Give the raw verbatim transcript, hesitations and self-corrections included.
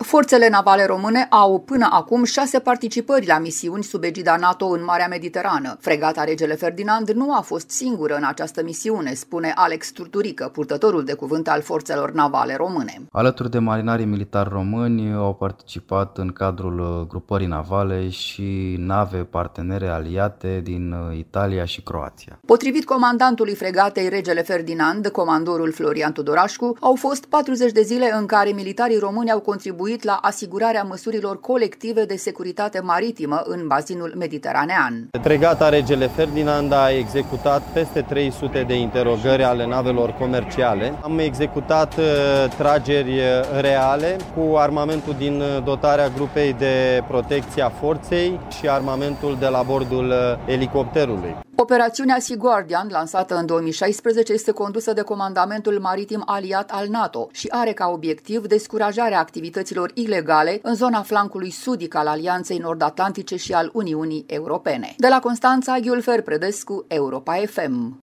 Forțele navale române au până acum șase participări la misiuni sub egida NATO în Marea Mediterană. Fregata Regele Ferdinand nu a fost singură în această misiune, spune Alex Turturică, purtătorul de cuvânt al Forțelor Navale Române. Alături de marinarii militari români au participat în cadrul grupării navale și nave partenere aliate din Italia și Croația. Potrivit comandantului fregatei Regele Ferdinand, comandorul Florian Tudorașcu, au fost patruzeci de zile în care militarii români au contribuit la asigurarea măsurilor colective de securitate maritimă în bazinul mediteranean. Fregata Regele Ferdinand a executat peste trei sute de interogări ale navelor comerciale. Am executat uh, trageri reale cu armamentul din dotarea grupei de protecție a forței și armamentul de la bordul elicopterului. Operațiunea Sea Guardian, lansată în două mii șaisprezece, este condusă de Comandamentul Maritim Aliat al NATO și are ca obiectiv descurajarea activităților ilegale în zona flancului sudic al Alianței Nord-Atlantice și al Uniunii Europene. De la Constanța, Ghiulfer Predescu, Europa F M.